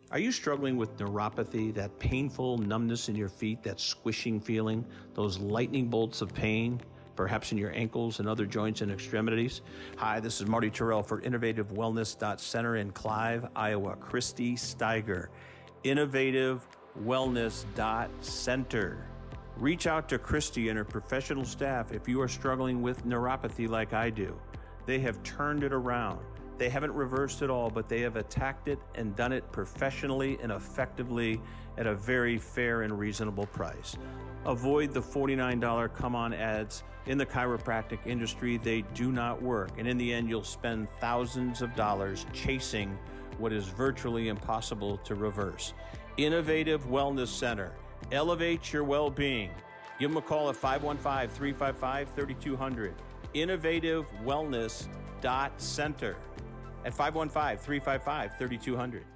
Are you struggling with neuropathy, that painful numbness in your feet, that squishing feeling, those lightning bolts of pain, perhaps in your ankles and other joints and extremities? Hi, this is Marty Terrell for InnovativeWellness.Center in Clive, Iowa. Christy Steiger, InnovativeWellness.Center. Reach out to Christy and her professional staff if you are struggling with neuropathy like I do. They have turned it around. They haven't reversed it all, but they have attacked it and done it professionally and effectively at a very fair and reasonable price. Avoid the $49 come-on ads. In the chiropractic industry, they do not work. And in the end, you'll spend thousands of dollars chasing what is virtually impossible to reverse. Innovative Wellness Center. Elevate your well-being. Give them a call at 515-355-3200. InnovativeWellness.Center at 515-355-3200.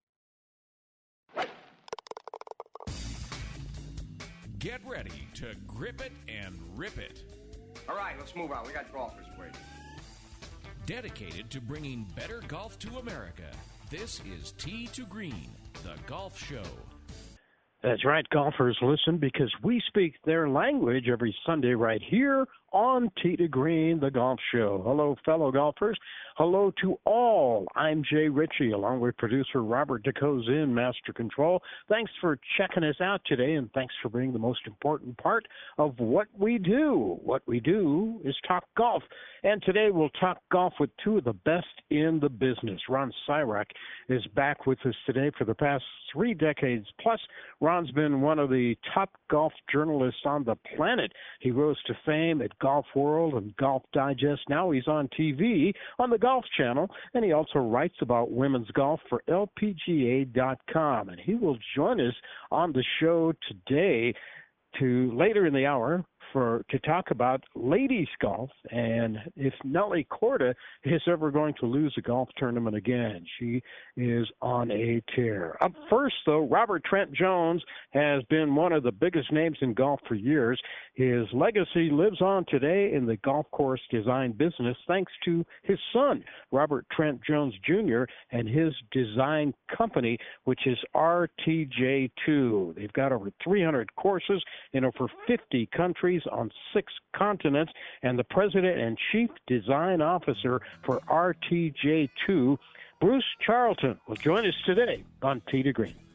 Get ready to grip it and rip it. All right, let's move on. We got golfers waiting. Dedicated to bringing better golf to America, this is Tee to Green, the golf show. That's right, golfers, listen, because we speak their language every Sunday right here on Tee to Green, the golf show. Hello, fellow golfers. Hello to all. I'm Jay Ritchie, along with producer Robert DeCoze in Master Control. Thanks for checking us out today, and thanks for being the most important part of what we do. What we do is talk golf, and today we'll talk golf with two of the best in the business. Ron Sirak is back with us today for the past 3 decades. Plus, Ron's been one of the top golf journalists on the planet. He rose to fame at Golf World and Golf Digest. Now he's on TV on the Golf Channel, and he also writes about women's golf for LPGA.com. And he will join us on the show today later in the hour to talk about ladies golf and if Nelly Korda is ever going to lose a golf tournament again. She is on a tear. Up first, though, Robert Trent Jones has been one of the biggest names in golf for years. His legacy lives on today in the golf course design business thanks to his son, Robert Trent Jones Jr., and his design company, which is RTJ2. They've got over 300 courses in over 50 countries on 6 continents, and the president and chief design officer for RTJ2, Bruce Charlton, will join us today on Tee to Green.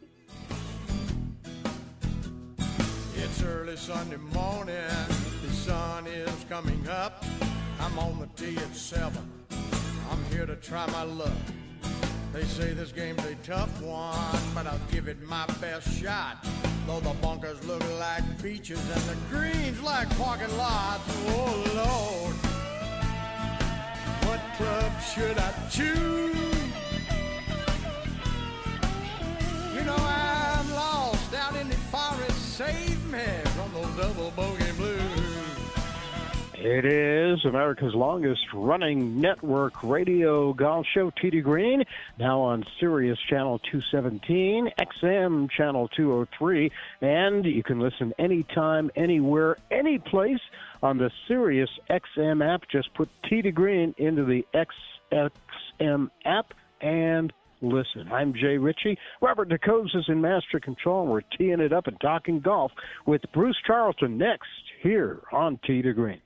It's early Sunday morning, the sun is coming up. I'm on the tee at 7, I'm here to try my luck. They say this game's a tough one, but I'll give it my best shot. Though the bunkers look like beaches and the greens like parking lots. Oh, Lord, what club should I choose? You know I'm lost out in the forest. Save me from those double bogey blues. It is America's longest-running network radio golf show, Tee to Green, now on Sirius Channel 217, XM Channel 203, and you can listen anytime, anywhere, any place on the Sirius XM app. Just put Tee to Green into the XM app and listen. I'm Jay Ritchie. Robert DeCoze is in Master Control, and we're teeing it up and talking golf with Bruce Charlton next here on Tee to Green.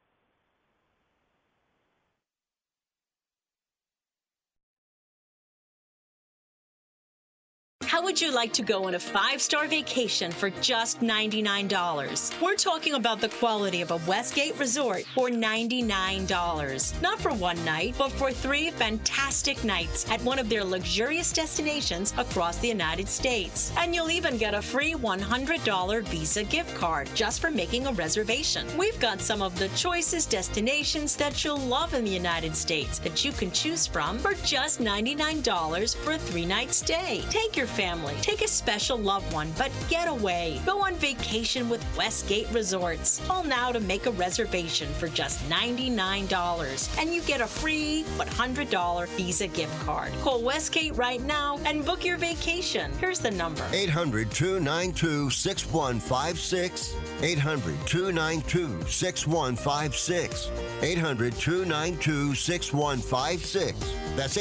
How would you like to go on a 5-star vacation for just $99? We're talking about the quality of a Westgate resort for $99. Not for one night, but for 3 fantastic nights at one of their luxurious destinations across the United States. And you'll even get a free $100 Visa gift card just for making a reservation. We've got some of the choicest destinations that you'll love in the United States that you can choose from for just $99 for a 3-night stay. Take your family, take a special loved one, but get away. Go on vacation with Westgate Resorts. Call now to make a reservation for just $99, and you get a free $100 Visa gift card. Call Westgate right now and book your vacation. Here's the number: 800-292-6156. 800-292-6156. 800-292-6156. That's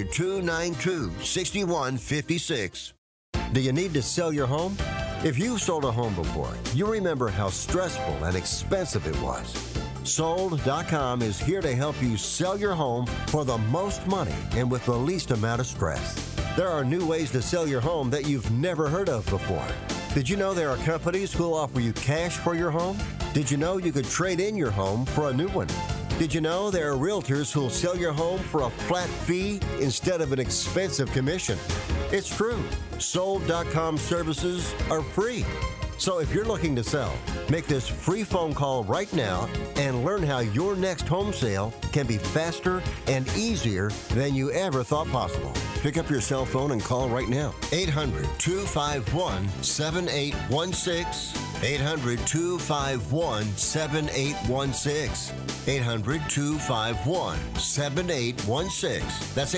800-292-6156. Do you need to sell your home? If you've sold a home before, you remember how stressful and expensive it was. Sold.com is here to help you sell your home for the most money and with the least amount of stress. There are new ways to sell your home that you've never heard of before. Did you know there are companies who'll offer you cash for your home? Did you know you could trade in your home for a new one? Did you know there are realtors who'll sell your home for a flat fee instead of an expensive commission? It's true. Sold.com services are free. So if you're looking to sell, make this free phone call right now and learn how your next home sale can be faster and easier than you ever thought possible. Pick up your cell phone and call right now. 800-251-7816. 800-251-7816. 800-251-7816. That's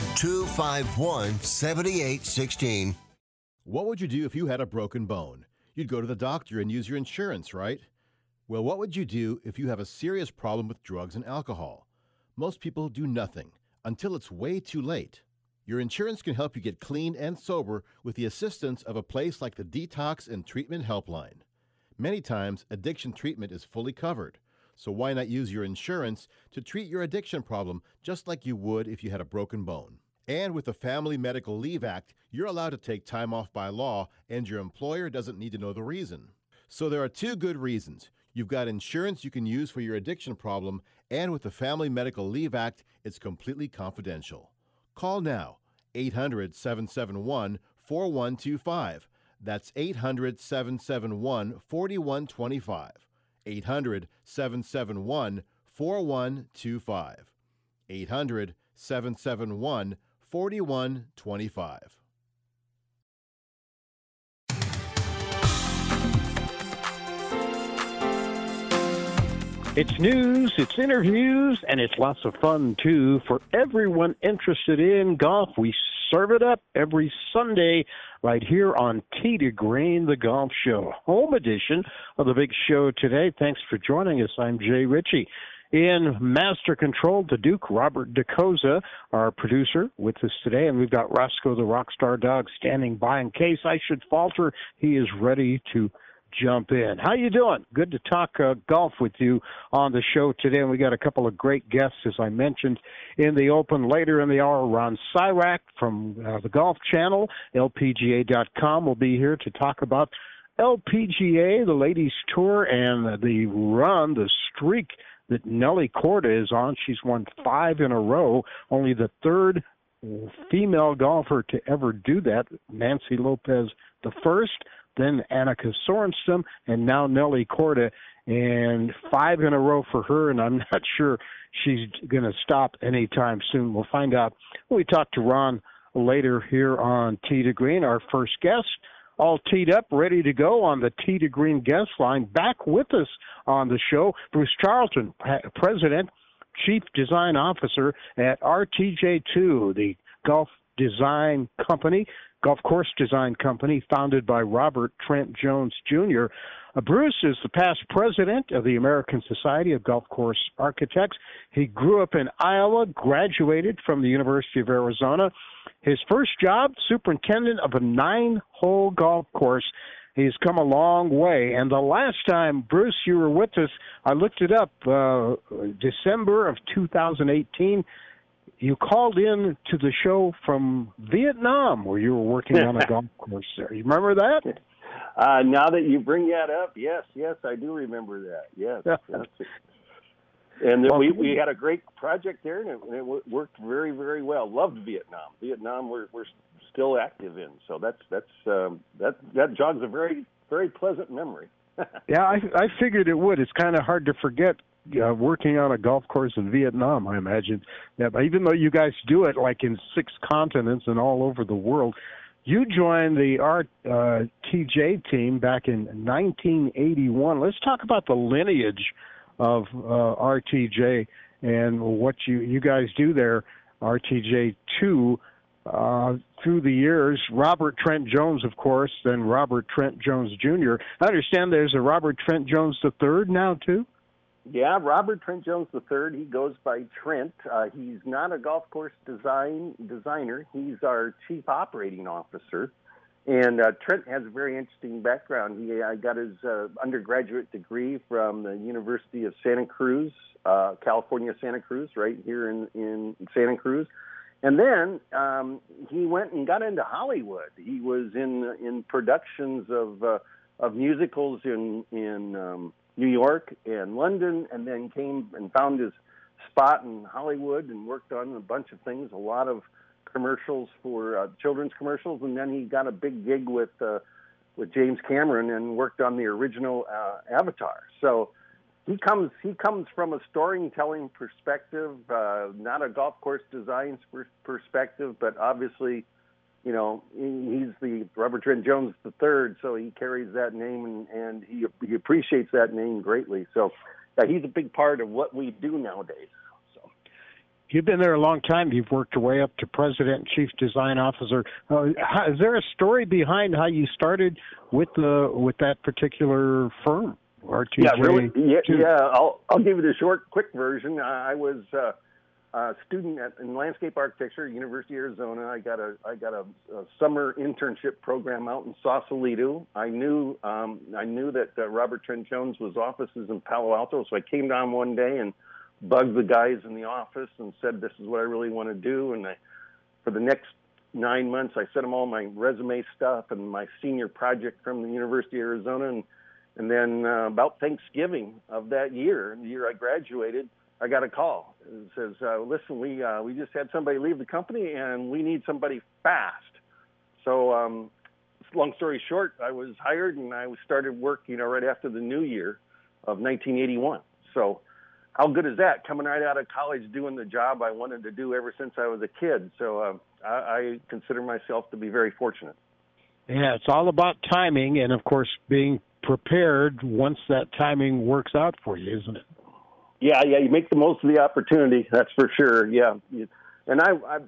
800-251-7816. What would you do if you had a broken bone? You'd go to the doctor and use your insurance, right? Well, what would you do if you have a serious problem with drugs and alcohol? Most people do nothing until it's way too late. Your insurance can help you get clean and sober with the assistance of a place like the Detox and Treatment Helpline. Many times, addiction treatment is fully covered, so why not use your insurance to treat your addiction problem just like you would if you had a broken bone? And with the Family Medical Leave Act, you're allowed to take time off by law, and your employer doesn't need to know the reason. So there are two good reasons. You've got insurance you can use for your addiction problem, and with the Family Medical Leave Act, it's completely confidential. Call now, 800-771-4125. That's 800-771-4125. 800-771-4125. 800-771-4125. It's news, it's interviews, and it's lots of fun, too. For everyone interested in golf, we serve it up every Sunday right here on Tee to Green, the Golf Show. Home edition of the big show today. Thanks for joining us. I'm Jay Ritchie. In Master Control, the Duke, Robert DeCosa, our producer, with us today. And we've got Roscoe, the Rockstar Dog, standing by in case I should falter. He is ready to jump in. How you doing? Good to talk golf with you on the show today. And we got a couple of great guests, as I mentioned, in the open later in the hour. Ron Cyrack from the Golf Channel, LPGA.com, will be here to talk about LPGA, the Ladies Tour, and the run, the streak that Nelly Korda is on. She's won 5 in a row, only the third female golfer to ever do that. Nancy Lopez the first, then Annika Sorenstam, and now Nelly Korda, and 5 in a row for her, and I'm not sure she's going to stop anytime soon. We'll find out when we talk to Ron later here on Tee to Green. Our first guest, all teed up, ready to go on the Tee to Green guest line. Back with us on the show, Bruce Charlton, President, Chief Design Officer at RTJ2, the golf design company, golf course design company founded by Robert Trent Jones Jr. Bruce is the past president of the American Society of Golf Course Architects. He grew up in Iowa, graduated from the University of Arizona. His first job, superintendent of a 9-hole golf course. He's come a long way. And the last time, Bruce, you were with us, I looked it up, December of 2018, you called in to the show from Vietnam, where you were working on a golf course there. You remember that? Now that you bring that up, yes, I do remember that. Yes. And we had a great project there, and it worked very, very well. Loved Vietnam. Vietnam, we're still active in, so that jogs a very, very pleasant memory. Yeah, I figured it would. It's kind of hard to forget working on a golf course in Vietnam, I imagine. Yeah, but even though you guys do it like in 6 continents and all over the world, you joined the RTJ team back in 1981. Let's talk about the lineage of RTJ and what you guys do there, RTJ2. through the years. Robert Trent Jones, of course, then Robert Trent Jones Jr. I understand there's a Robert Trent Jones III now, too? Yeah, Robert Trent Jones III. He goes by Trent. He's not a golf course designer. He's our chief operating officer. And Trent has a very interesting background. He got his undergraduate degree from the University of Santa Cruz, California, Santa Cruz, right here in Santa Cruz. And then he went and got into Hollywood. He was in productions of musicals in New York and London, and then came and found his spot in Hollywood and worked on a bunch of things, a lot of commercials for children's commercials, and then he got a big gig with James Cameron and worked on the original Avatar. So he comes from a storytelling perspective, not a golf course design perspective, but obviously, you know, he's the Robert Trent Jones III, so he carries that name and he appreciates that name greatly. So he's a big part of what we do nowadays. You've been there a long time. You've worked your way up to president and chief design officer. Is there a story behind how you started with that particular firm, RTJ? Yeah, really. Yeah. I'll give you the short, quick version. I was a student in landscape architecture at University of Arizona. I got a summer internship program out in Sausalito. I knew that Robert Trent Jones was offices in Palo Alto, so I came down one day and bugged the guys in the office and said, this is what I really want to do. And for the next 9 months, I sent them all my resume stuff and my senior project from the University of Arizona. And then about Thanksgiving of that year, the year I graduated, I got a call. It says, listen, we just had somebody leave the company and we need somebody fast. So long story short, I was hired and I started work, right after the new year of 1981. So how good is that? Coming right out of college, doing the job I wanted to do ever since I was a kid. So I consider myself to be very fortunate. Yeah, it's all about timing and, of course, being prepared once that timing works out for you, isn't it? Yeah, you make the most of the opportunity. That's for sure. Yeah, and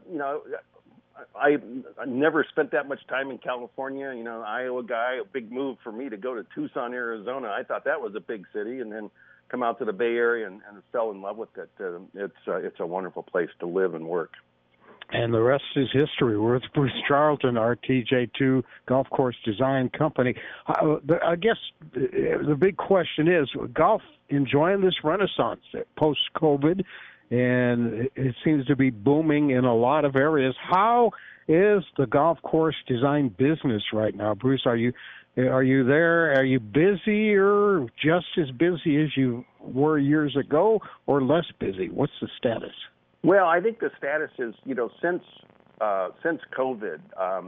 I never spent that much time in California. Iowa guy, a big move for me to go to Tucson, Arizona. I thought that was a big city, and then come out to the Bay Area and fell in love with it. It's a wonderful place to live and work. And the rest is history. We're with Bruce Charlton, RTJ2 Golf Course Design Company. I guess the big question is, golf enjoying this renaissance post-COVID, and it seems to be booming in a lot of areas. How is the golf course design business right now, Bruce? Are you there? Are you busy or just as busy as you were years ago or less busy? What's the status? Well, I think the status is, since COVID,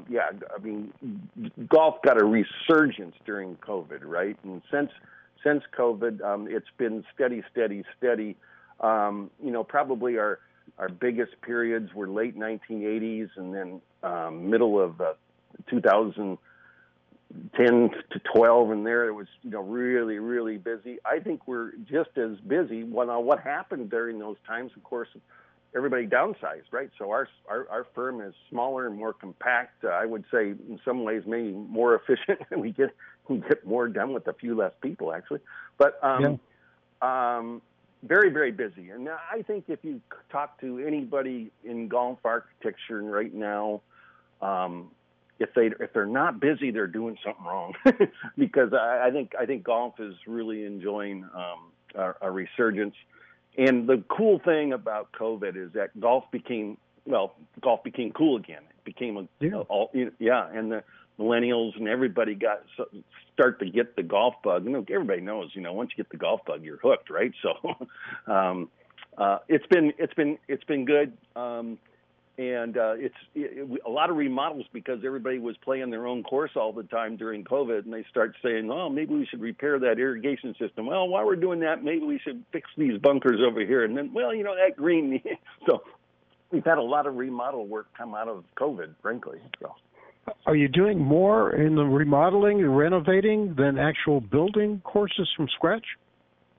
golf got a resurgence during COVID, right? And since COVID, it's been steady. Probably our biggest periods were late 1980s and then middle of 2010 to 12, and there it was, really, really busy. I think we're just as busy. Well, what happened during those times, of course, everybody downsized, right? So our firm is smaller and more compact. I would say in some ways maybe more efficient, and we get more done with a few less people, actually. But very, very busy. And I think if you talk to anybody in golf architecture right now, if they're not busy, they're doing something wrong. Because I think golf is really enjoying a resurgence. And the cool thing about COVID is that golf became cool again. It became and the millennials and everybody start to get the golf bug. Everybody knows, once you get the golf bug, you're hooked, right? So it's been good. And it's a lot of remodels because everybody was playing their own course all the time during COVID, and they start saying, "Oh, maybe we should repair that irrigation system." Well, while we're doing that, maybe we should fix these bunkers over here. And then, that green. So we've had a lot of remodel work come out of COVID, frankly. So. Are you doing more in the remodeling and renovating than actual building courses from scratch?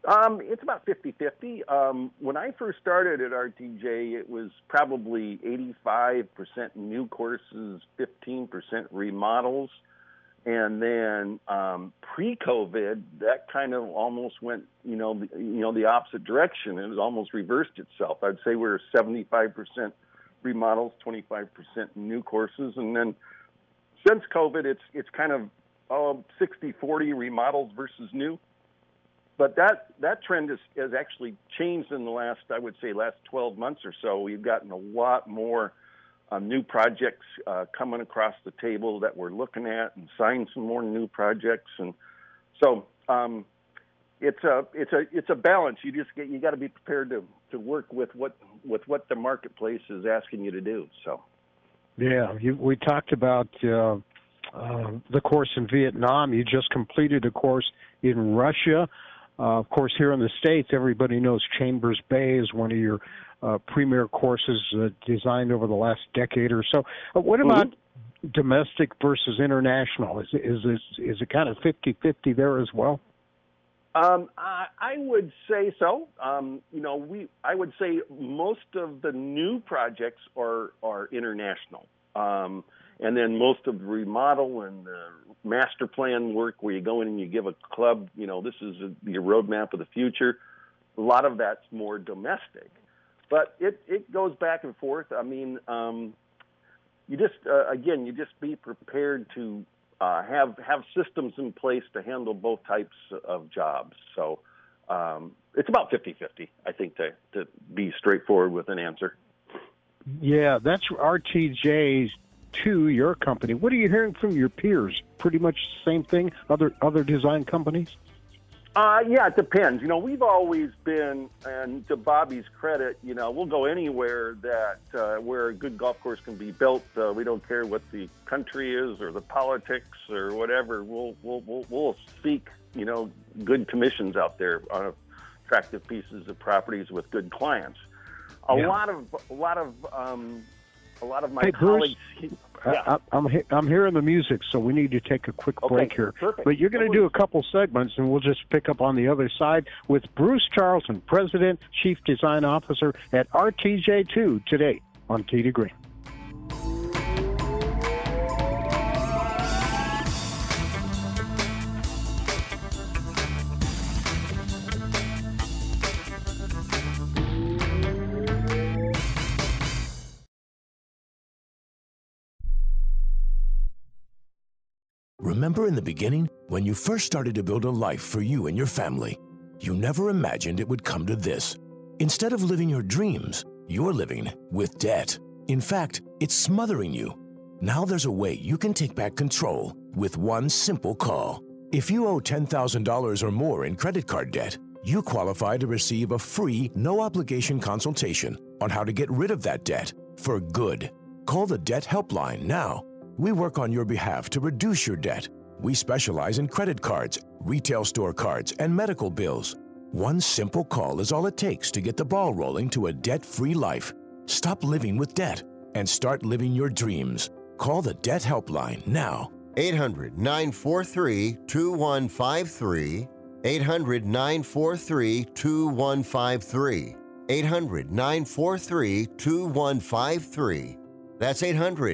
It's about 50-50. When I first started at RTJ, it was probably 85% new courses, 15% remodels. And then pre-COVID, that kind of almost went, the opposite direction. It almost reversed itself. I'd say we're 75% remodels, 25% new courses. And then since COVID, it's kind of 60-40 remodels versus new. But that trend has actually changed in the last 12 months or so. We've gotten a lot more new projects coming across the table that we're looking at, and signed some more new projects. And so it's a balance. You got to be prepared to work with what the marketplace is asking you to do. So yeah, we talked about the course in Vietnam. You just completed a course in Russia. Of course, here in the States, everybody knows Chambers Bay is one of your premier courses designed over the last decade or so. What about domestic versus international? Is it kind of 50-50 there as well? I would say so. I would say most of the new projects are international. And then most of the remodel and the master plan work where you go in and you give a club, this is your roadmap of the future. A lot of that's more domestic. But it goes back and forth. I mean, you just be prepared to have systems in place to handle both types of jobs. So it's about 50-50, I think, to be straightforward with an answer. Yeah, that's RTJ to your company. What are you hearing from your peers? Pretty much the same thing, other design companies? Yeah, it depends. We've always been, and to Bobby's credit, we'll go anywhere that where a good golf course can be built. We don't care what the country is or the politics or whatever. We'll seek, good commissions out there on attractive pieces of properties with good clients. A lot of my colleagues. Bruce, I'm hearing the music, so we need to take a quick break here. Perfect. But you're going to do a couple segments, and we'll just pick up on the other side with Bruce Charlton, President, Chief Design Officer at RTJ2 today on Tee to Green. Remember in the beginning, when you first started to build a life for you and your family, you never imagined it would come to this. Instead of living your dreams, you're living with debt. In fact, it's smothering you. Now there's a way you can take back control with one simple call. If you owe $10,000 or more in credit card debt, you qualify to receive a free, no-obligation consultation on how to get rid of that debt for good. Call the Debt Helpline now. We work on your behalf to reduce your debt. We specialize in credit cards, retail store cards, and medical bills. One simple call is all it takes to get the ball rolling to a debt-free life. Stop living with debt and start living your dreams. Call the Debt Helpline now. 800-943-2153. 800-943-2153. 800-943-2153. That's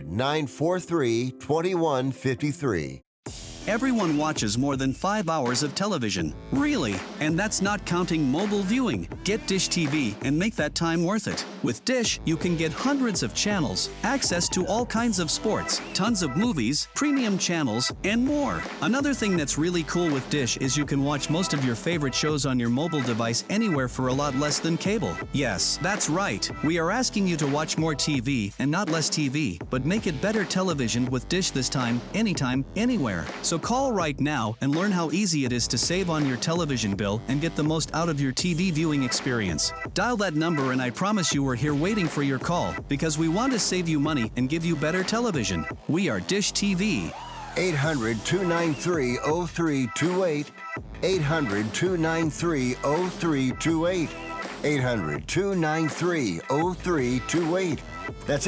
800-943-2153. Everyone watches more than 5 hours of television. Really? And that's not counting mobile viewing. Get Dish TV and make that time worth it. With Dish, you can get hundreds of channels, access to all kinds of sports, tons of movies, premium channels, and more. Another thing that's really cool with Dish is you can watch most of your favorite shows on your mobile device anywhere for a lot less than cable. Yes, that's right. We are asking you to watch more TV and not less TV, but make it better television with Dish this time, anytime, anywhere. So call right now and learn how easy it is to save on your television bill and get the most out of your TV viewing experience. Dial that number and I promise you we're here waiting for your call because we want to save you money and give you better television. We are Dish TV. 800-293-0328. 800-293-0328. 800-293-0328. That's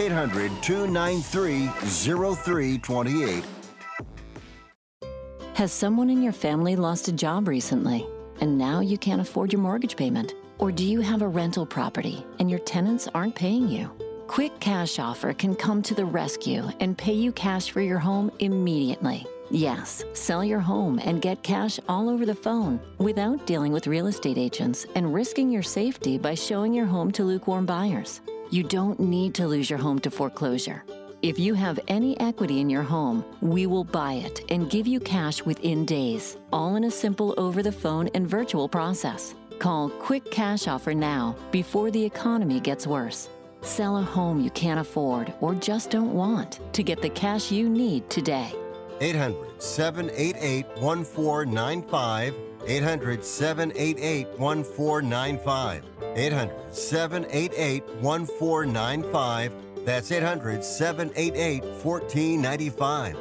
800-293-0328. Has someone in your family lost a job recently? and now you can't afford your mortgage payment? Or do you have a rental property and your tenants aren't paying you? Quick Cash Offer can come to the rescue and pay you cash for your home immediately. Yes, sell your home and get cash all over the phone without dealing with real estate agents and risking your safety by showing your home to lukewarm buyers. You don't need to lose your home to foreclosure. If you have any equity in your home, we will buy it and give you cash within days, all in a simple over-the-phone and virtual process. Call Quick Cash Offer now before the economy gets worse. Sell a home you can't afford or just don't want to get the cash you need today. 800-788-1495. 800-788-1495. 800-788-1495. That's 800-788-1495.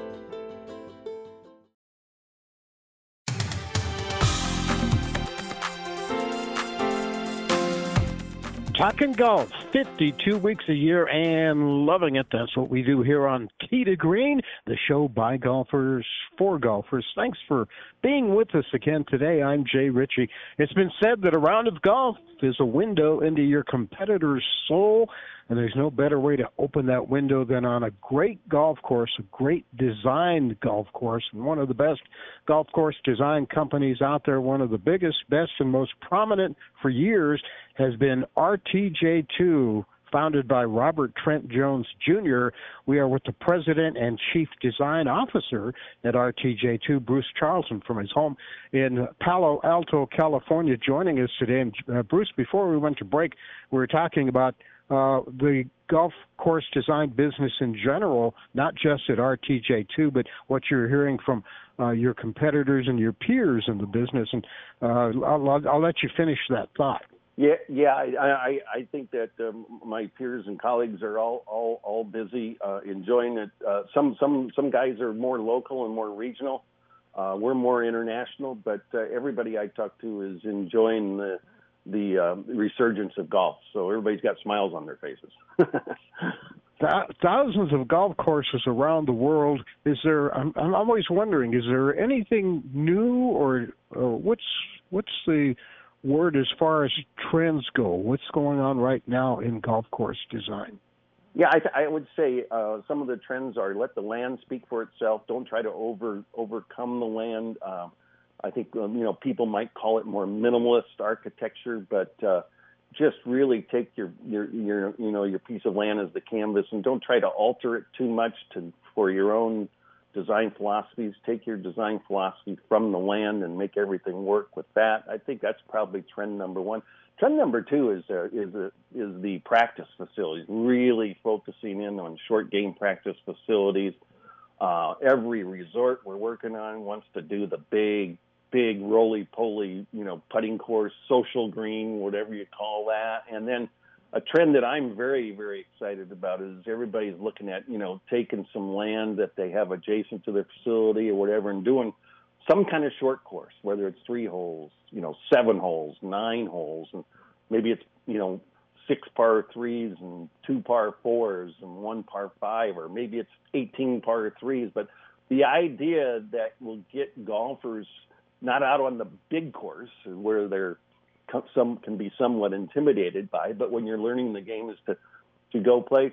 Talking golf, 52 weeks a year and loving it. That's what we do here on Tee to Green, the show by golfers for golfers. Thanks for being with us again today. I'm Jay Ritchie. It's been said that a round of golf is a window into your competitor's soul, and there's no better way to open that window than on a great golf course, a great designed golf course, and one of the best golf course design companies out there, one of the biggest, best, and most prominent for years has been RTJ2, founded by Robert Trent Jones Jr. We are with the president and chief design officer at RTJ2, Bruce Charlson, from his home in Palo Alto, California, joining us today. And Bruce, before we went to break, we were talking about the golf course design business in general, not just at RTJ2, but what you're hearing from your competitors and your peers in the business. And I'll let you finish that thought. Yeah. I think that my peers and colleagues are all busy enjoying it. Some guys are more local and more regional. We're more international, but everybody I talk to is enjoying the resurgence of golf. So everybody's got smiles on their faces. Thousands of golf courses around the world. I'm always wondering, is there anything new, or what's the word as far as trends go? What's going on right now in golf course design? Yeah, I would say some of the trends are let the land speak for itself. Don't try to overcome the land. I think people might call it more minimalist architecture, but just really take your piece of land as the canvas and don't try to alter it too much for your own design philosophies. Take your design philosophy from the land and make everything work with that. I think that's probably trend number one. Trend number two is the practice facilities, really focusing in on short game practice facilities. Every resort we're working on wants to do the big roly-poly, putting course, social green, whatever you call that. And then a trend that I'm very, very excited about is everybody's looking at, taking some land that they have adjacent to their facility or whatever and doing some kind of short course, whether it's 3 holes, 7 holes, 9 holes, and maybe it's, 6 par 3s and 2 par 4s and 1 par 5, or maybe it's 18 par 3s. But the idea that will get golfers not out on the big course where some can be somewhat intimidated by, but when you're learning the game is to go play,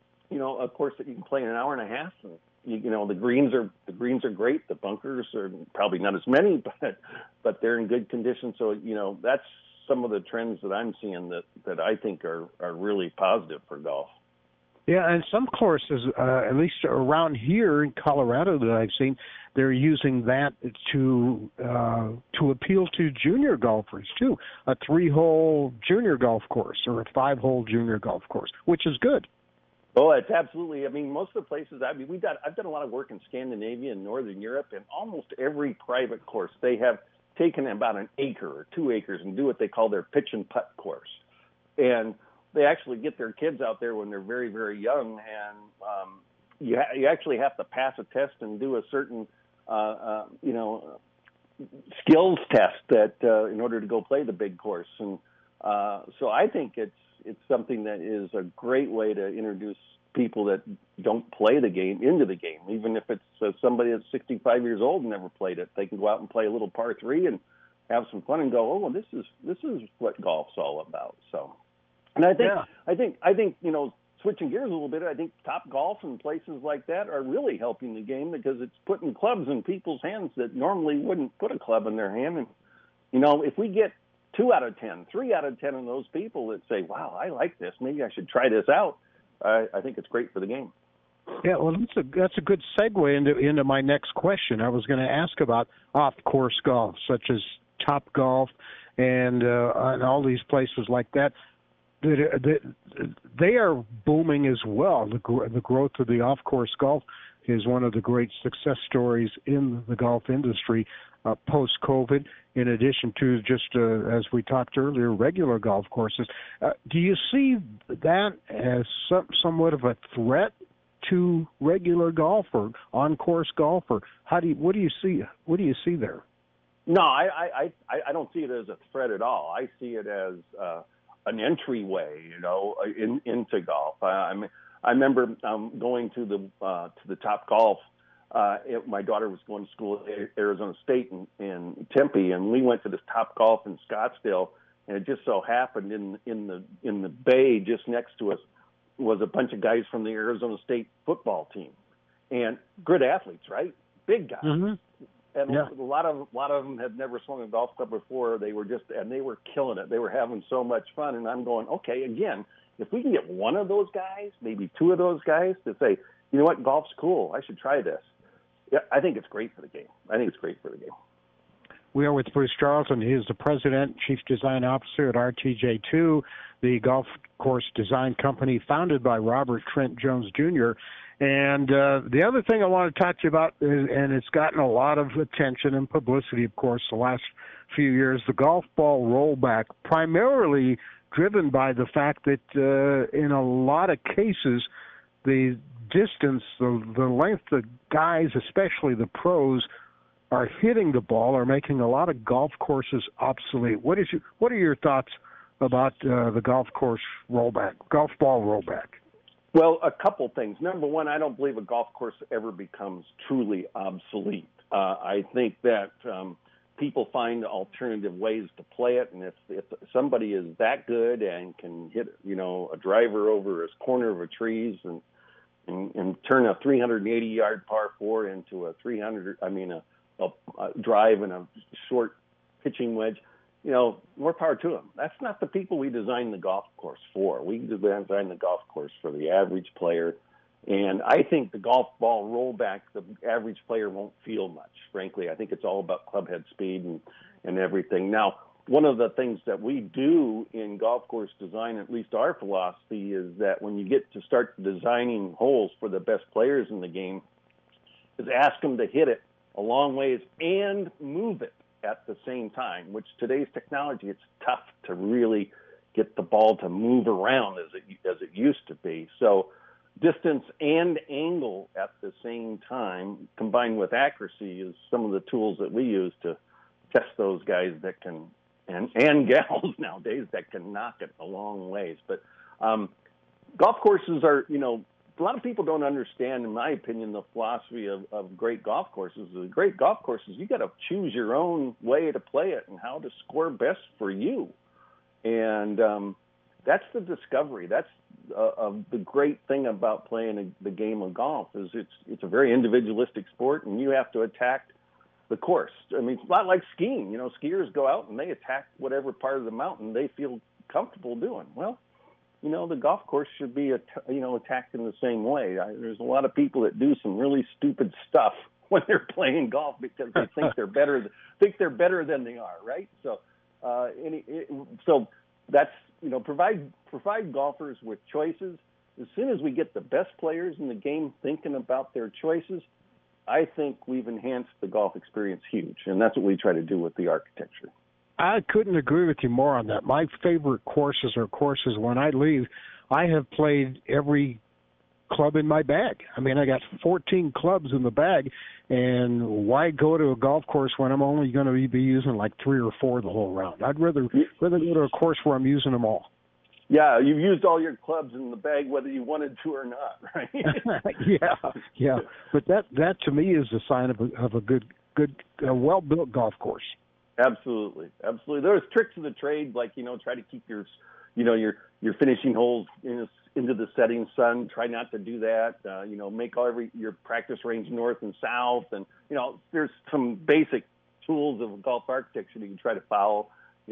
a course that you can play in an hour and a half. And, the greens are great. The bunkers are probably not as many, but they're in good condition. So, that's some of the trends that I'm seeing that I think are really positive for golf. Yeah, and some courses, at least around here in Colorado that I've seen, they're using that to appeal to junior golfers too. A 3-hole junior golf course or a 5-hole junior golf course, which is good. Oh, it's absolutely. I mean, most of the places. I've done a lot of work in Scandinavia and Northern Europe, and almost every private course they have taken about an acre or 2 acres and do what they call their pitch and putt course, and they actually get their kids out there when they're very, very young, and you actually have to pass a test and do a certain, skills test that in order to go play the big course. And so I think it's something that is a great way to introduce people that don't play the game into the game. Even if it's somebody that's 65 years old and never played it, they can go out and play a little par 3 and have some fun and go, oh, well, this is what golf's all about. So, and I think switching gears a little bit, I think Topgolf and places like that are really helping the game because it's putting clubs in people's hands that normally wouldn't put a club in their hand. And, if we get 2 out of 10, 3 out of 10 of those people that say, wow, I like this, maybe I should try this out, I think it's great for the game. Yeah, well, that's a good segue into my next question. I was going to ask about off-course golf, such as Topgolf and all these places like that. They are booming as well. The growth of the off-course golf is one of the great success stories in the golf industry post-COVID, in addition to just, as we talked earlier, regular golf courses. Do you see that as somewhat of a threat to regular golf or on-course golf, or what do you see there? No, I don't see it as a threat at all. I see it as an entryway, into golf. I remember going to the Topgolf. My daughter was going to school at Arizona State in Tempe, and we went to this Topgolf in Scottsdale, and it just so happened in the bay just next to us was a bunch of guys from the Arizona State football team, and good athletes, right? Big guys. Mm-hmm. And a lot of them had never swung a golf club before. They were killing it. They were having so much fun. And I'm going, okay, again, if we can get one of those guys, maybe 2 of those guys to say, you know what, golf's cool, I should try this. Yeah, I think it's great for the game. We are with Bruce Charlton. He is the president, chief design officer at RTJ2, the golf course design company founded by Robert Trent Jones Jr. And the other thing I want to talk to you about, and it's gotten a lot of attention and publicity, of course, the last few years, the golf ball rollback, primarily driven by the fact that in a lot of cases, the distance, the length of guys, especially the pros, are hitting the ball, are making a lot of golf courses obsolete. What are your thoughts about the golf ball rollback? Well, a couple things. Number one, I don't believe a golf course ever becomes truly obsolete. I think that people find alternative ways to play it, and if somebody is that good and can hit, a driver over a corner of a trees and turn a 380-yard par 4 into a drive and a short pitching wedge, more power to them. That's not the people we designed the golf course for. We designed the golf course for the average player. And I think the golf ball rollback, the average player won't feel much, frankly. I think it's all about club head speed and everything. Now, one of the things that we do in golf course design, at least our philosophy, is that when you get to start designing holes for the best players in the game, is ask them to hit it a long ways and move it at the same time, which today's technology, it's tough to really get the ball to move around as it used to be. So distance and angle at the same time, combined with accuracy, is some of the tools that we use to test those guys that can, and gals nowadays, that can knock it a long ways. But golf courses are, a lot of people don't understand, in my opinion, the philosophy of great golf courses. The great golf courses, you got to choose your own way to play it and how to score best for you. And that's the discovery. That's the great thing about playing the game of golf is it's a very individualistic sport, and you have to attack the course. I mean, it's a lot like skiing. Skiers go out and they attack whatever part of the mountain they feel comfortable doing. Well, the golf course should be, attacked in the same way. There's a lot of people that do some really stupid stuff when they're playing golf because they think they're better than they are, right? So, so that's provide golfers with choices. As soon as we get the best players in the game thinking about their choices, I think we've enhanced the golf experience huge, and that's what we try to do with the architecture. I couldn't agree with you more on that. My favorite courses are courses when I leave, I have played every club in my bag. I mean, I got 14 clubs in the bag, and why go to a golf course when I'm only going to be using like 3 or 4 the whole round? I'd rather go to a course where I'm using them all. Yeah, you've used all your clubs in the bag whether you wanted to or not, right? Yeah. But that to me is a sign of a good well-built golf course. Absolutely. There's tricks of the trade, like, try to keep your finishing holes into the setting sun. Try not to do that. Make your practice range north and south. And, there's some basic tools of golf architecture that you can try to follow.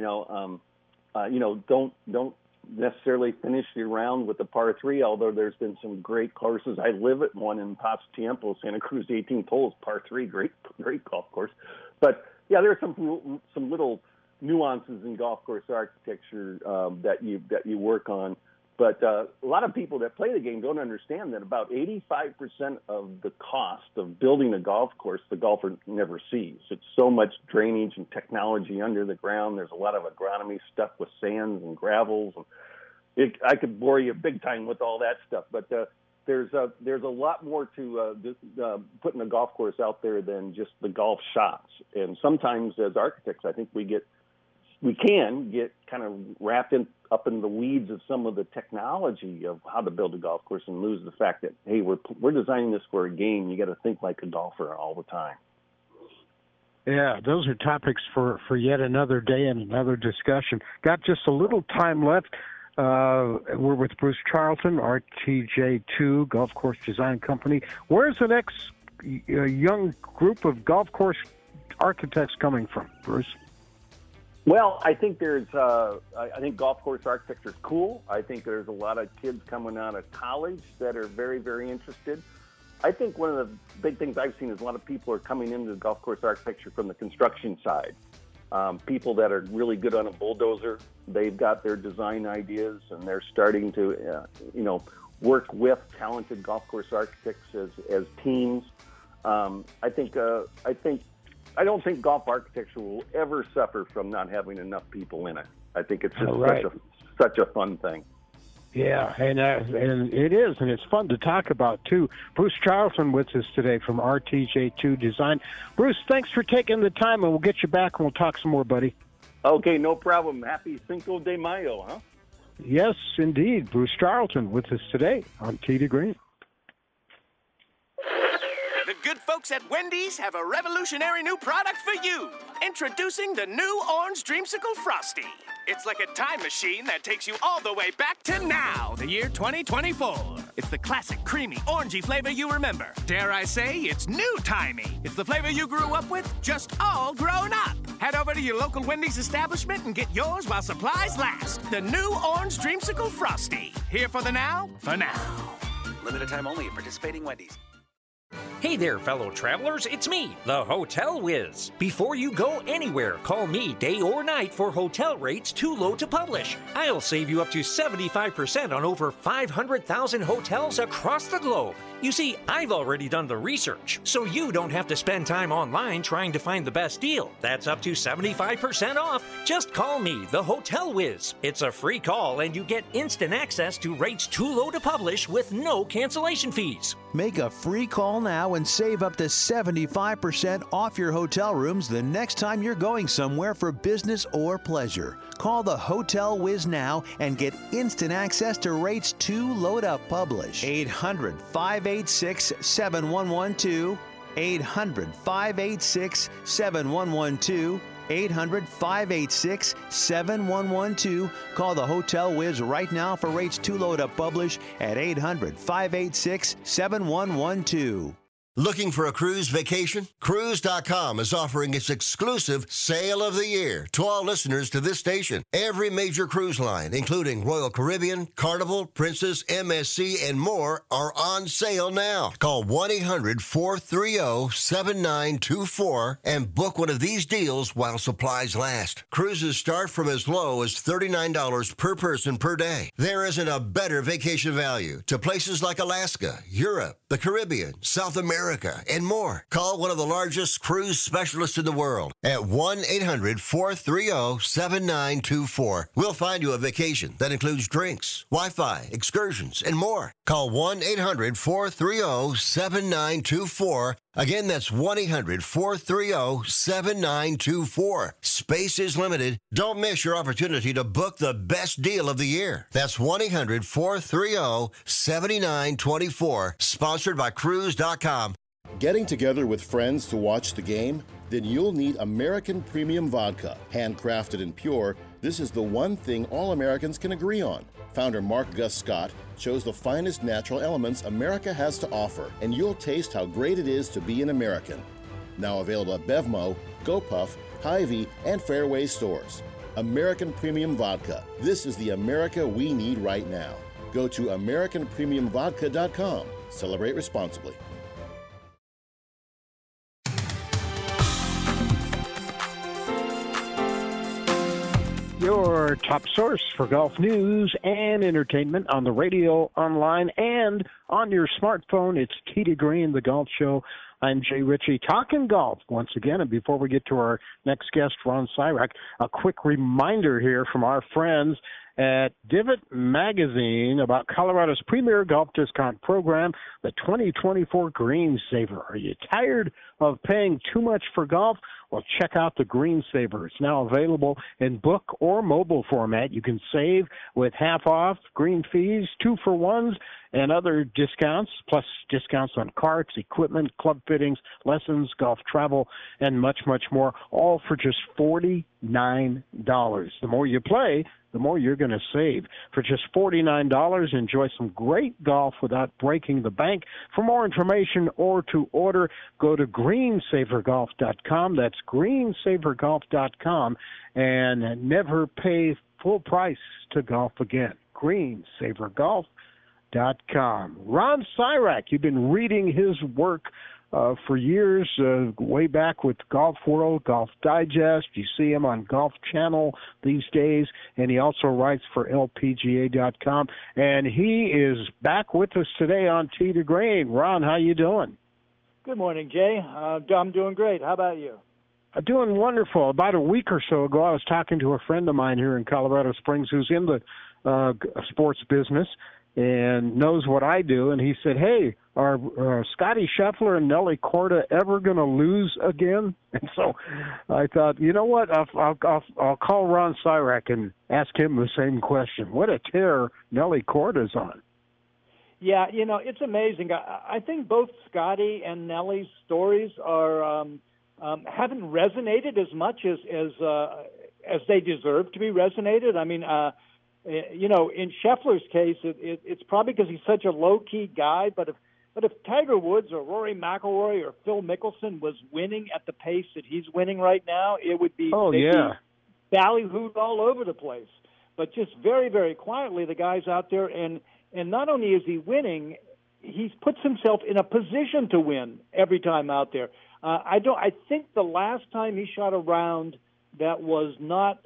Don't necessarily finish your round with a par 3, although there's been some great courses. I live at one in Pasatiempo, Santa Cruz, 18th holes, par 3, great golf course. But yeah, there are some little nuances in golf course architecture that you work on. But a lot of people that play the game don't understand that about 85% of the cost of building a golf course, the golfer never sees. It's so much drainage and technology under the ground. There's a lot of agronomy stuff with sands and gravels. I could bore you big time with all that stuff. But there's a lot more to putting a golf course out there than just the golf shots. And sometimes as architects, I think we can get kind of wrapped up in the weeds of some of the technology of how to build a golf course and lose the fact that, hey, we're designing this for a game. You got to think like a golfer all the time. Yeah, those are topics for yet another day and another discussion. Got just a little time left. We're with Bruce Charlton, RTJ2 Golf Course Design Company. Where's the next young group of golf course architects coming from, Bruce? Well, I think I think golf course architecture is cool. I think there's a lot of kids coming out of college that are very, very interested. I think one of the big things I've seen is a lot of people are coming into golf course architecture from the construction side. People that are really good on a bulldozer, they've got their design ideas and they're starting to, work with talented golf course architects as teams. I don't think golf architecture will ever suffer from not having enough people in it. I think it's just such a fun thing. Yeah, and it is, and it's fun to talk about, too. Bruce Charlton with us today from RTJ2 Design. Bruce, thanks for taking the time, and we'll get you back and we'll talk some more, buddy. Okay, no problem. Happy Cinco de Mayo, huh? Yes, indeed. Bruce Charlton with us today on Tee to Green. The good folks at Wendy's have a revolutionary new product for you. Introducing the new Orange Dreamsicle Frosty. It's like a time machine that takes you all the way back to now, the year 2024. It's the classic creamy, orangey flavor you remember. Dare I say, it's new-timey. It's the flavor you grew up with, just all grown up. Head over to your local Wendy's establishment and get yours while supplies last. The new Orange Dreamsicle Frosty. Here for the now, for now. Limited time only at participating Wendy's. Hey there, fellow travelers, it's me, the Hotel Whiz. Before you go anywhere, call me day or night for hotel rates too low to publish. I'll save you up to 75% on over 500,000 hotels across the globe. You see, I've already done the research, so you don't have to spend time online trying to find the best deal. That's up to 75% off. Just call me, the Hotel Whiz. It's a free call, and you get instant access to rates too low to publish with no cancellation fees. Make a free call now and save up to 75% off your hotel rooms the next time you're going somewhere for business or pleasure. Call the Hotel Whiz now and get instant access to rates too low to publish. 800-586-7112. 800-586-7112. 800-586-7112. Call the Hotel Whiz right now for rates too low to publish at 800-586-7112. Looking for a cruise vacation? Cruise.com is offering its exclusive Sale of the Year to all listeners to this station. Every major cruise line, including Royal Caribbean, Carnival, Princess, MSC, and more, are on sale now. Call 1-800-430-7924 and book one of these deals while supplies last. Cruises start from as low as $39 per person per day. There isn't a better vacation value to places like Alaska, Europe, the Caribbean, South America, and more. Call one of the largest cruise specialists in the world at 1-800-430-7924. We'll find you a vacation that includes drinks, Wi-Fi, excursions, and more. Call 1-800-430-7924. Again, that's 1-800-430-7924. Space is limited. Don't miss your opportunity to book the best deal of the year. That's 1-800-430-7924. Sponsored by Cruise.com. Getting together with friends to watch the game? then you'll need American Premium Vodka. Handcrafted and pure, this is the one thing all Americans can agree on. Founder Mark Gus Scott chose the finest natural elements America has to offer, and you'll taste how great it is to be an American. Now available at Bevmo, GoPuff, Hy-Vee, and Fairway stores. American Premium Vodka. This is the America we need right now. Go to AmericanPremiumVodka.com. Celebrate responsibly. Your top source for golf news and entertainment on the radio, online, and on your smartphone. It's Tee to Green, the Golf Show. I'm Jay Ritchie, talking golf once again. And before we get to our next guest, Ron Sirak, a quick reminder here from our friends at Divot Magazine about Colorado's premier golf discount program, the 2024 Green Saver. Are you tired of paying too much for golf? Well, check out the Green Saver. It's now available in book or mobile format. You can save with half off green fees, 2-for-1s, and other discounts, plus discounts on carts, equipment, club fittings, lessons, golf travel, and much, much more, all for just $49. The more you play, the more you're going to save. For just $49, enjoy some great golf without breaking the bank. For more information or to order, go to greensavergolf.com. That's greensavergolf.com, and never pay full price to golf again. greensavergolf.com. Ron Sirak, you've been reading his work for years, way back with Golf World, Golf Digest. You see him on Golf Channel these days, and he also writes for LPGA.com. And he is back with us today on Tee to Green. Ron, how you doing? Good morning, Jay. I'm doing great. How about you? I'm doing wonderful. About a week or so ago, I was talking to a friend of mine here in Colorado Springs who's in the sports business and knows what I do, and he said, hey, are Scotty Scheffler and Nelly Korda ever going to lose again? And so I thought, you know what, I'll call Ron Sirak and ask him the same question. What a tear Nelly Korda's on. Yeah, you know, it's amazing. I think both Scotty and Nelly's stories are haven't resonated as much as they deserve to be resonated. I mean, you know, in Scheffler's case, it's probably because he's such a low-key guy. But if Tiger Woods or Rory McIlroy or Phil Mickelson was winning at the pace that he's winning right now, it would be ballyhooed all over the place. But just very, very quietly, the guy's out there, and not only is he winning, he puts himself in a position to win every time out there. I think the last time he shot a round that was not.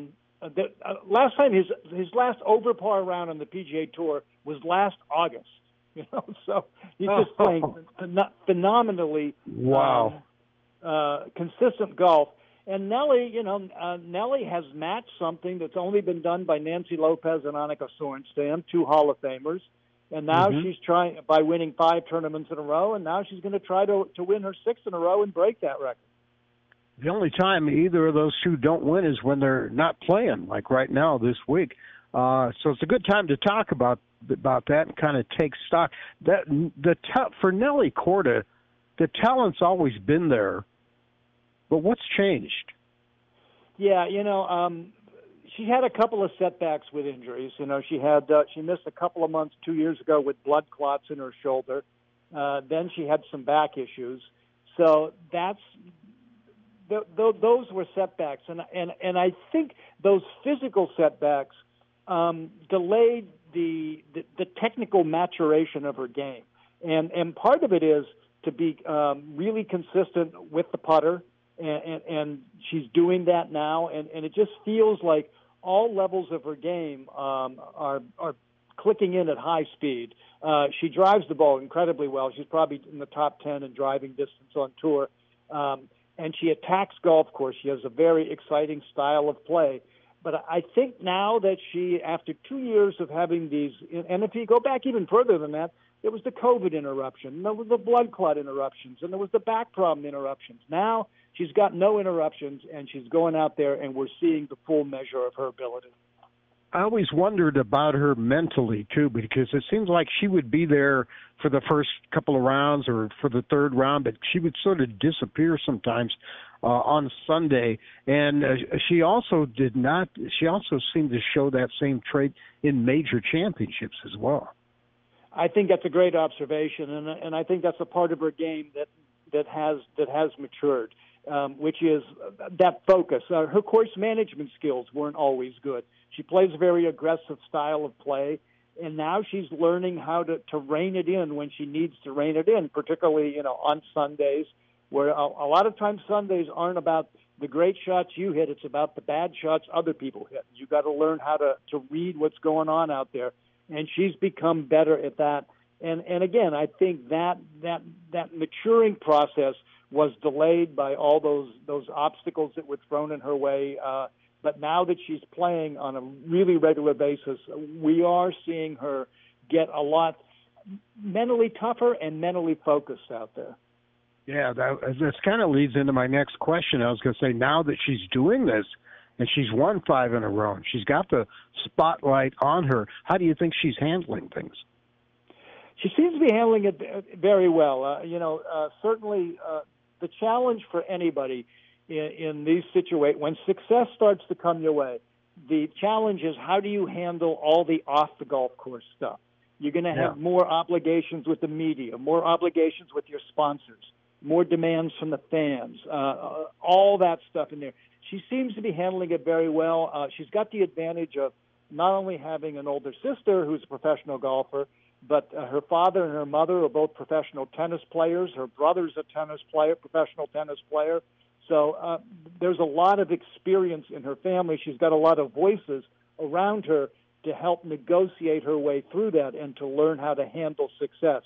Last time his last over par round on the PGA Tour was last August. You know, so he's just playing phenomenally consistent golf. And Nelly, you know, Nelly has matched something that's only been done by Nancy Lopez and Annika Sorenstam, two Hall of Famers. And now she's trying, by winning 5 tournaments in a row, and now she's going to try to win her 6th in a row and break that record. The only time either of those two don't win is when they're not playing, like right now this week. So it's a good time to talk about that and kind of take stock. For Nelly Korda, the talent's always been there, but what's changed? Yeah, you know, she had a couple of setbacks with injuries. You know, she missed a couple of months 2 years ago with blood clots in her shoulder. Then she had some back issues. So those were setbacks, and I think those physical setbacks delayed the technical maturation of her game, and part of it is to be really consistent with the putter, and she's doing that now, and it just feels like all levels of her game are clicking in at high speed. She drives the ball incredibly well. She's probably in the top 10 in driving distance on tour. And she attacks golf course. She has a very exciting style of play. But I think now that she, after 2 years of having these, and if you go back even further than that, there was the COVID interruption, there was the blood clot interruptions, and there was the back problem interruptions. Now she's got no interruptions, and she's going out there, and we're seeing the full measure of her ability. I always wondered about her mentally, too, because it seems like she would be there for the first couple of rounds or for the third round, but she would sort of disappear sometimes. on Sunday, and she also seemed to show that same trait in major championships as well. I think that's a great observation, and I think that's a part of her game that has matured, which is that focus. Her course management skills weren't always good. She plays a very aggressive style of play, and now she's learning how to rein it in when she needs to rein it in, particularly on Sundays, where a lot of times Sundays aren't about the great shots you hit, it's about the bad shots other people hit. You got to learn how to read what's going on out there, and she's become better at that. And again, I think that maturing process was delayed by all those obstacles that were thrown in her way. But now that she's playing on a really regular basis, we are seeing her get a lot mentally tougher and mentally focused out there. Yeah, that kind of leads into my next question. I was going to say, now that she's doing this, and she's won 5 in a row, and she's got the spotlight on her, how do you think she's handling things? She seems to be handling it very well. Certainly the challenge for anybody in these situations, when success starts to come your way, the challenge is how do you handle all the off-the-golf course stuff? You're going to have more obligations with the media, more obligations with your sponsors, more demands from the fans, all that stuff in there. She seems to be handling it very well. She's got the advantage of not only having an older sister who's a professional golfer, but her father and her mother are both professional tennis players. Her brother's a professional tennis player. So there's a lot of experience in her family. She's got a lot of voices around her to help negotiate her way through that and to learn how to handle success.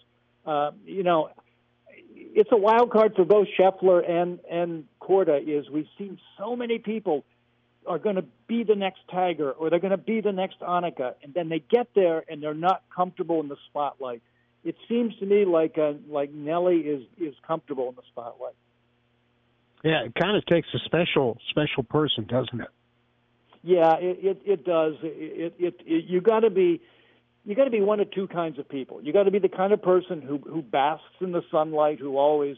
It's a wild card for both Scheffler and Korda. Is we've seen so many people are going to be the next Tiger or they're going to be the next Annika, and then they get there and they're not comfortable in the spotlight. It seems to me like Nelly is comfortable in the spotlight. Yeah, it kind of takes a special person, doesn't it? Yeah, it does. You got to be one of two kinds of people. You got to be the kind of person who basks in the sunlight, who always,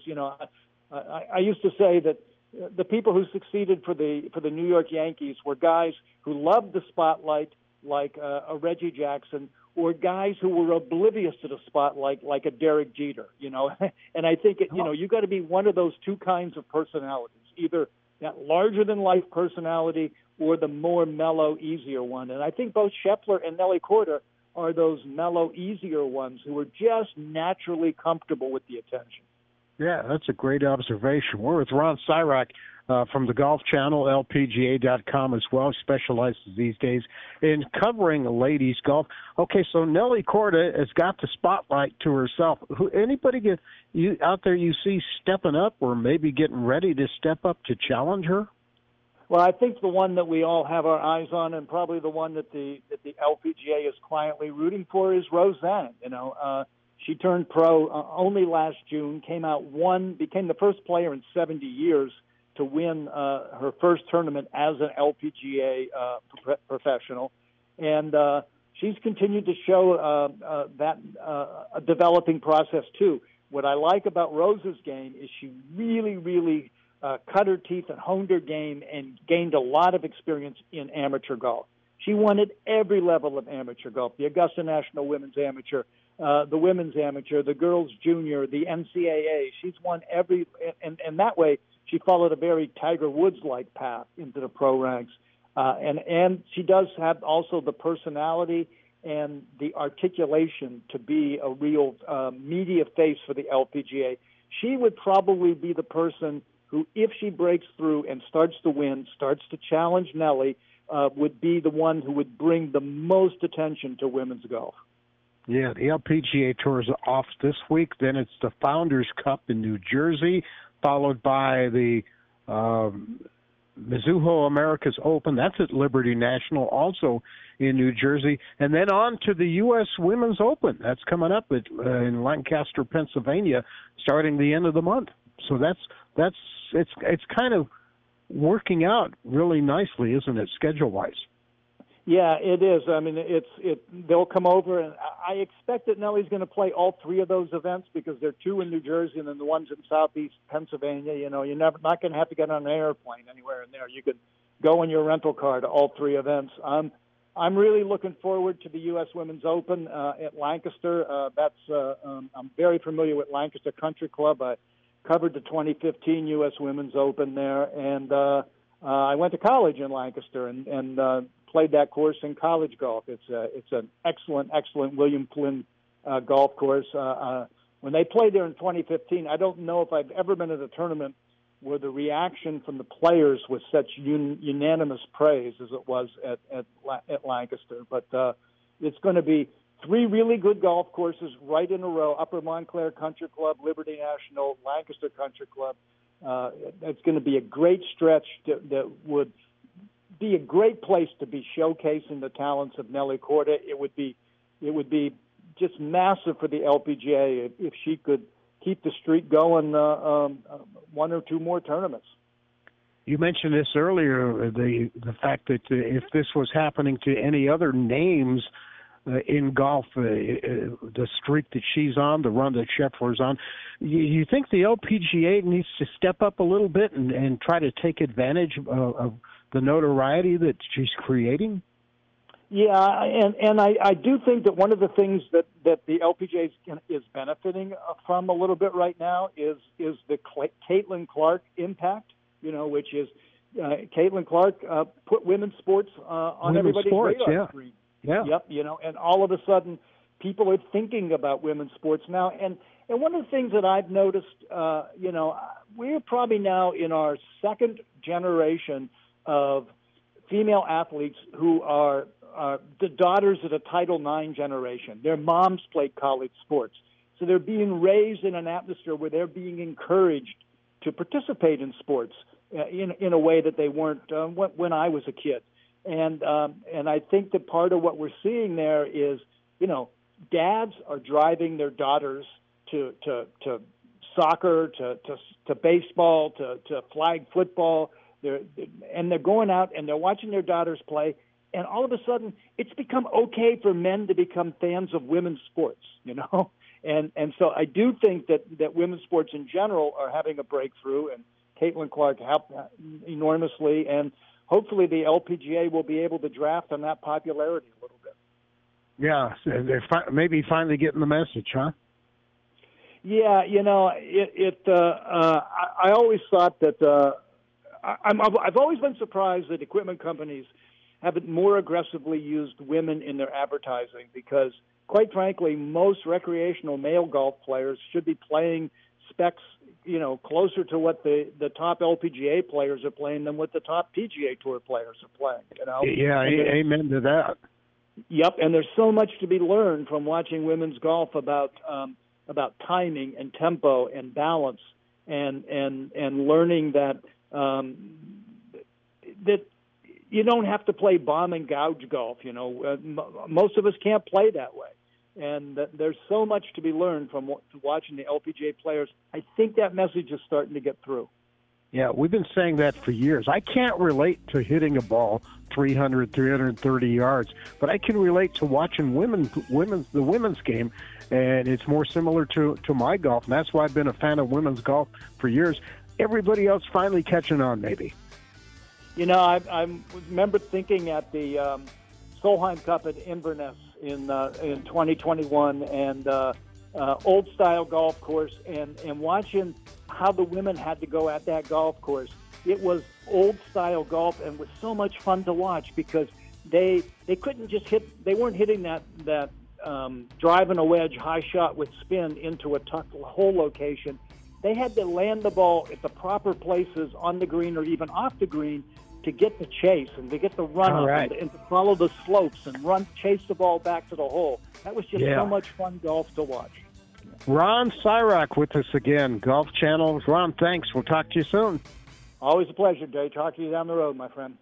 I used to say that the people who succeeded for the New York Yankees were guys who loved the spotlight, like a Reggie Jackson, or guys who were oblivious to the spotlight, like a Derek Jeter. And I think you got to be one of those two kinds of personalities, either that larger than life personality or the more mellow, easier one. And I think both Scheffler and Nelly Korda are those mellow, easier ones who are just naturally comfortable with the attention. Yeah, that's a great observation. We're with Ron Cyrock from the Golf Channel, LPGA.com as well. He specializes these days in covering ladies golf. Okay, so Nelly Korda has got the spotlight to herself. Anybody out there you see stepping up or maybe getting ready to step up to challenge her? Well, I think the one that we all have our eyes on, and probably the one that the LPGA is quietly rooting for, is Roseanne. She turned pro only last June, became the first player in 70 years to win her first tournament as an LPGA professional. And she's continued to show a developing process, too. What I like about Rose's game is she really, really cut her teeth and honed her game and gained a lot of experience in amateur golf. She won at every level of amateur golf, the Augusta National Women's Amateur, the Women's Amateur, the Girls Junior, the NCAA. She's won every, and that way she followed a very Tiger Woods-like path into the pro ranks. And she does have also the personality and the articulation to be a real media face for the LPGA. She would probably be the person who, if she breaks through and starts to win, starts to challenge Nelly, would be the one who would bring the most attention to women's golf. Yeah, the LPGA Tour is off this week. Then it's the Founders Cup in New Jersey, followed by the Mizuho Americas Open. That's at Liberty National, also in New Jersey. And then on to the U.S. Women's Open. That's coming up in Lancaster, Pennsylvania, starting the end of the month. So it's kind of working out really nicely, isn't it, schedule-wise? Yeah, it is. I mean, they'll come over, and I expect that Nellie's going to play all three of those events because there are two in New Jersey and then the ones in Southeast Pennsylvania. You know, you're not going to have to get on an airplane anywhere in there. You could go in your rental car to all three events. I'm really looking forward to the U.S. Women's Open at Lancaster. I'm very familiar with Lancaster Country Club. I covered the 2015 U.S. Women's Open there, and I went to college in Lancaster and played that course in college golf. It's an excellent William Flynn golf course. When they played there in 2015, I don't know if I've ever been at a tournament where the reaction from the players was such unanimous praise as it was at Lancaster. But it's going to be three really good golf courses right in a row: Upper Montclair Country Club, Liberty National, Lancaster Country Club. It's going to be a great stretch that would be a great place to be showcasing the talents of Nelly Korda. It would be just massive for the LPGA if she could keep the streak going one or two more tournaments. You mentioned this earlier, the fact that if this was happening to any other names in golf, the streak that she's on, the run that Scheffler's on, you think the LPGA needs to step up a little bit and try to take advantage of the notoriety that she's creating? Yeah, and I do think that one of the things that the LPGA is benefiting from a little bit right now is the Caitlin Clark impact, which is Caitlin Clark put women's sports on everybody's radar screen. Yeah. Yep, and all of a sudden people are thinking about women's sports now. And one of the things that I've noticed, we're probably now in our second generation of female athletes who are the daughters of the Title IX generation. Their moms played college sports. So they're being raised in an atmosphere where they're being encouraged to participate in sports in a way that they weren't when I was a kid. And I think that part of what we're seeing there is, dads are driving their daughters to soccer, to baseball, to flag football. They're going out and they're watching their daughters play. And all of a sudden, it's become okay for men to become fans of women's sports, And so I do think that women's sports in general are having a breakthrough, and Caitlin Clark helped enormously. And hopefully the LPGA will be able to draft on that popularity a little bit. Yeah, they're maybe finally getting the message, huh? Yeah, I always thought that I've always been surprised that equipment companies haven't more aggressively used women in their advertising because, quite frankly, most recreational male golf players should be playing specs, closer to what the top LPGA players are playing than what the top PGA Tour players are playing, Yeah, amen to that. Yep, and there's so much to be learned from watching women's golf about timing and tempo and balance and learning that that you don't have to play bomb and gouge golf. Most of us can't play that way. And there's so much to be learned from watching the LPGA players. I think that message is starting to get through. Yeah, we've been saying that for years. I can't relate to hitting a ball 300, 330 yards, but I can relate to watching the women's game, and it's more similar to my golf, and that's why I've been a fan of women's golf for years. Everybody else finally catching on, maybe. I remember thinking at the Solheim Cup at Inverness in 2021 and old style golf course and watching how the women had to go at that golf course. It was old style golf and was so much fun to watch because they couldn't just they weren't hitting that driving a wedge high shot with spin into a tucked hole location. They had to land the ball at the proper places on the green or even off the green to get the chase and to get the run up and to follow the slopes and chase the ball back to the hole. That was just so much fun golf to watch. Ron Cyrock with us again, Golf Channel. Ron, thanks. We'll talk to you soon. Always a pleasure, Jay. Talk to you down the road, my friend.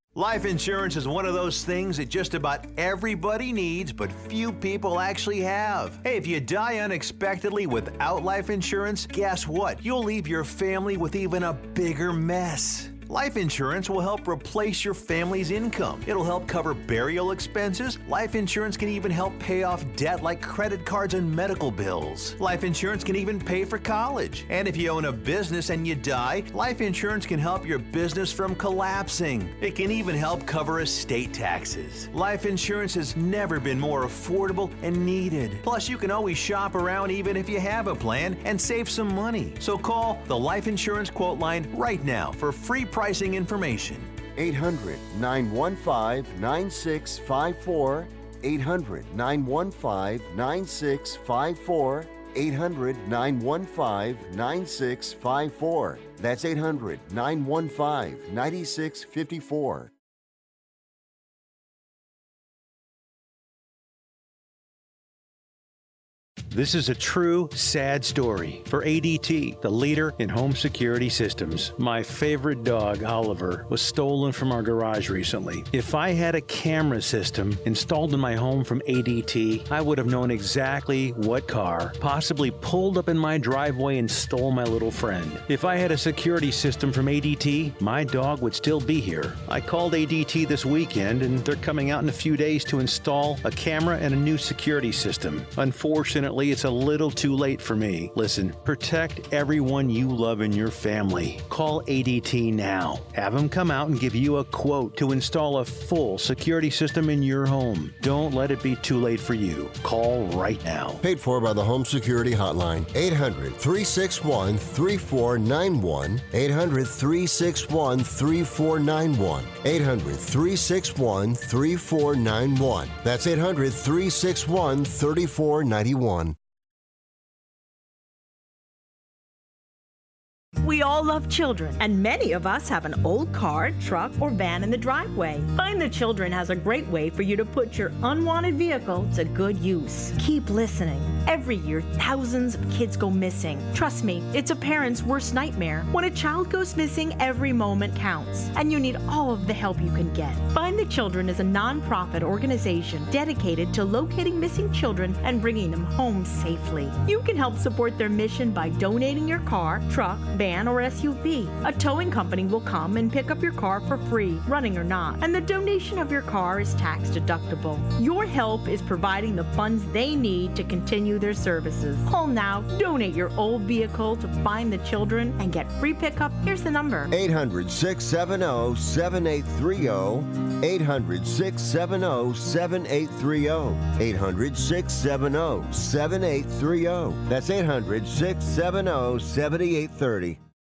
Life insurance is one of those things that just about everybody needs, but few people actually have. Hey, if you die unexpectedly without life insurance, guess what? You'll leave your family with even a bigger mess. Life insurance will help replace your family's income. It'll help cover burial expenses. Life insurance can even help pay off debt like credit cards and medical bills. Life insurance can even pay for college. And if you own a business and you die, life insurance can help your business from collapsing. It can even help cover estate taxes. Life insurance has never been more affordable and needed. Plus, you can always shop around even if you have a plan and save some money. So call the Life Insurance Quote Line right now for free pricing information. 800-915-9654. 800-915-9654. 800-915-9654. That's 800-915-9654. This is a true, sad story for ADT, the leader in home security systems. My favorite dog, Oliver, was stolen from our garage recently. If I had a camera system installed in my home from ADT, I would have known exactly what car possibly pulled up in my driveway and stole my little friend. If I had a security system from ADT, my dog would still be here. I called ADT this weekend, and they're coming out in a few days to install a camera and a new security system. Unfortunately, it's a little too late for me. Listen, protect everyone you love in your family. Call ADT now. Have them come out and give you a quote to install a full security system in your home. Don't let it be too late for you. Call right now. Paid for by the Home Security Hotline. 800-361-3491. 800-361-3491. 800-361-3491. That's 800-361-3491. We all love children, and many of us have an old car, truck, or van in the driveway. Find the Children has a great way for you to put your unwanted vehicle to good use. Keep listening. Every year, thousands of kids go missing. Trust me, it's a parent's worst nightmare. When a child goes missing, every moment counts, and you need all of the help you can get. Find the Children is a non-profit organization dedicated to locating missing children and bringing them home safely. You can help support their mission by donating your car, truck, van, or SUV. A towing company will come and pick up your car for free, running or not, and the donation of your car is tax deductible. Your help is providing the funds they need to continue their services. Call now, donate your old vehicle to Find the Children, and get free pickup. Here's the number: 800-670-7830. 800-670-7830. 800-670-7830. That's 800-670-7830.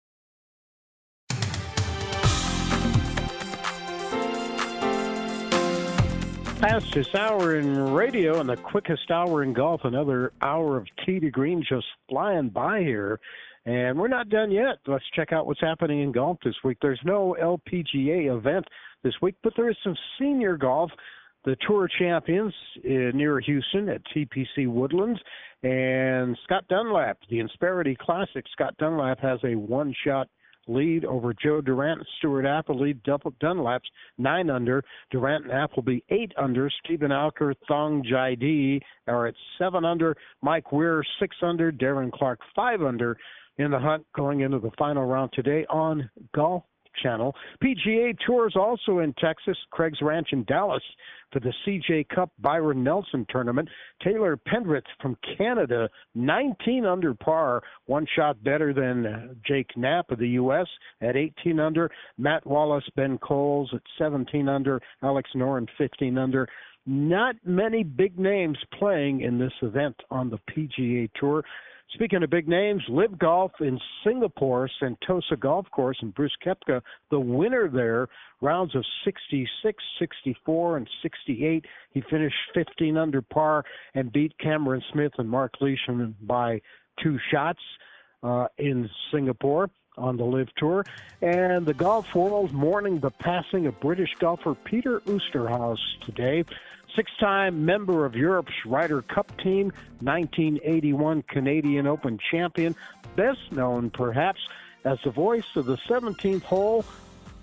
Fastest hour in radio and the quickest hour in golf. Another hour of Tee to Green just flying by here. And we're not done yet. Let's check out what's happening in golf this week. There's no LPGA event this week, but there is some senior golf. The Tour Champions near Houston at TPC Woodlands. And Scott Dunlap, the Insperity Classic. Scott Dunlap has a one-shot lead over Joe Durant and Stuart Appleby. Dunlap's 9 under. Durant and Appleby 8 under. Stephen Alker, Thong Jaidi are at 7 under. Mike Weir 6 under. Darren Clark 5 under in the hunt going into the final round today on Golf Channel. PGA Tours also in Texas. Craig's Ranch in Dallas for the CJ Cup Byron Nelson tournament. Taylor Pendrith from Canada, 19 under par, one shot better than Jake Knapp of the U.S. at 18 under. Matt Wallace, Ben Coles at 17 under. Alex Noren, 15 under. Not many big names playing in this event on the PGA Tour. Speaking of big names, Live Golf in Singapore, Sentosa Golf Course, and Bruce Koepka, the winner there, rounds of 66, 64, and 68. He finished 15 under par and beat Cameron Smith and Mark Leishman by 2 shots in Singapore on the Live Tour. And the golf world mourning the passing of British golfer Peter Oosterhuis today. 6-time member of Europe's Ryder Cup team, 1981 Canadian Open champion, best known perhaps as the voice of the 17th hole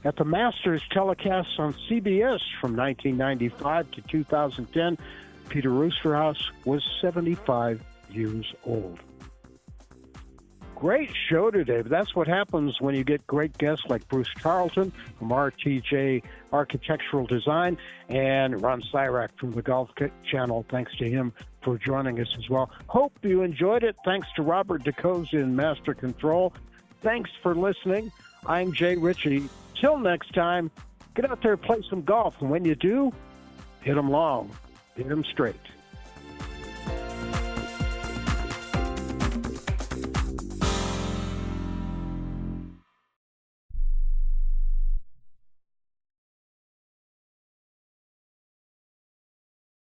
at the Masters telecasts on CBS from 1995 to 2010. Peter Roosterhouse was 75 years old. Great show today, but that's what happens when you get great guests like Bruce Charlton from RTJ Architectural Design and Ron Cyrak from the Golf Channel. Thanks to him for joining us as well. Hope you enjoyed it. Thanks to Robert DeCosa in Master Control. Thanks for listening. I'm Jay Ritchie. Till next time, get out there and play some golf. And when you do, hit them long, hit them straight.